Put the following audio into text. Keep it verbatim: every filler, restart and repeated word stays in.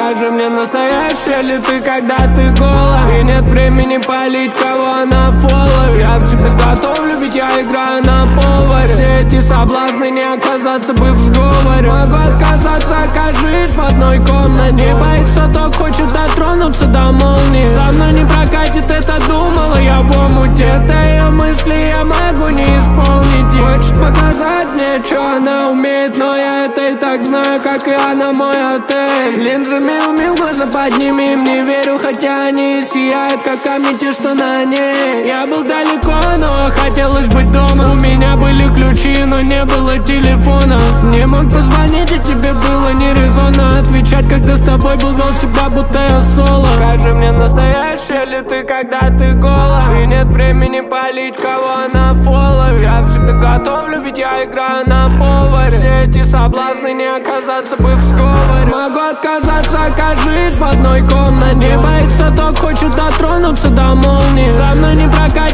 Скажи мне, настоящая ли ты, когда ты гола? И нет времени палить кого на фоллоу. Я всегда готовлю, ведь я играю на поваре. Все эти соблазны, не оказаться бы в сговоре. Могу отказаться, окажись в одной комнате. Не боится, тот хочет дотронуться до молнии. Со мной не прокатит, это думала я в омуте. Это ее мысли, я могу не исполнить. Хочет показать мне, что она умеет, но я это и так знаю, как и она мой отель. Линзами умил, глаза подними, им не верю, хотя они сияют, как камни, те, что на ней. Я был далеко, но хотелось быть дома. У меня были ключи, но не было телефона. Не мог позвонить, и тебе было не резонно отвечать, когда с тобой был, вел себя, будто я соло. Скажи мне, настоящая ли ты, когда ты гола? И нет времени палить кого на фоллоу. Я всегда готовлю, ведь я играю на поваре. Все эти соблазны, не оказаться бы в сговоре. Могу отказаться, окажись в одной комнате. Не боится, тот хочет дотронуться до молнии. Со мной не прокатит.